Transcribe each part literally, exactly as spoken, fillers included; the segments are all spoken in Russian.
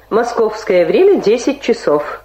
Московское время десять часов.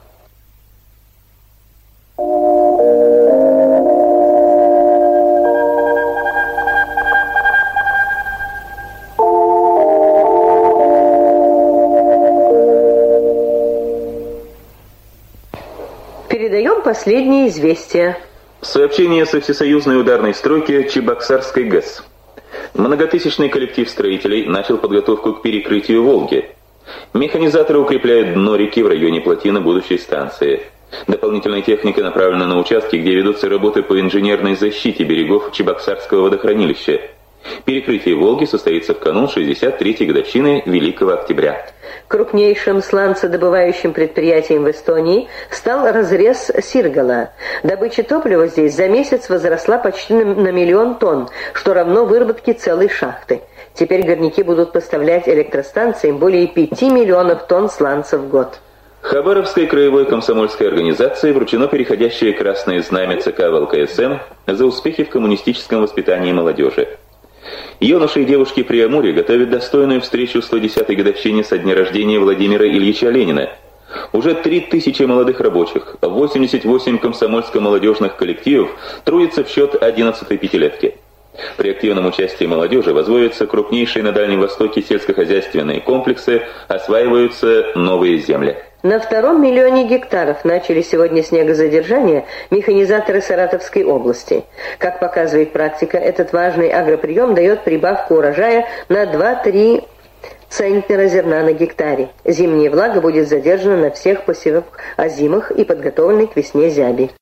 Передаем последние известия. Сообщение со всесоюзной ударной стройки Чебоксарской ГЭС. Многотысячный коллектив строителей начал подготовку к перекрытию Волги. Механизаторы укрепляют дно реки в районе плотины будущей станции. Дополнительная техника направлена на участки, где ведутся работы по инженерной защите берегов Чебоксарского водохранилища. Перекрытие Волги состоится в канун шестьдесят третьей годовщины Великого Октября. Крупнейшим сланцедобывающим предприятием в Эстонии стал разрез Сиргала. Добыча топлива здесь за месяц возросла почти на миллион тонн, что равно выработке целой шахты. Теперь горняки будут поставлять электростанциям более пяти миллионов тонн сланца в год. Хабаровской краевой комсомольской организации вручено переходящее красное знамя ЦК ВЛКСМ за успехи в коммунистическом воспитании молодежи. Юноши и девушки при Амуре готовят достойную встречу сто десятой годовщине со дня рождения Владимира Ильича Ленина. Уже три тысячи молодых рабочих, восемьдесят восемь комсомольско-молодежных коллективов трудятся в счет одиннадцатой пятилетки. При активном участии молодежи возводятся крупнейшие на Дальнем Востоке сельскохозяйственные комплексы, осваиваются новые земли. На втором миллионе гектаров начали сегодня снегозадержание механизаторы Саратовской области. Как показывает практика, этот важный агроприем дает прибавку урожая на два-три центнера зерна на гектаре. Зимняя влага будет задержана на всех посевах озимых и подготовленной к весне зяби.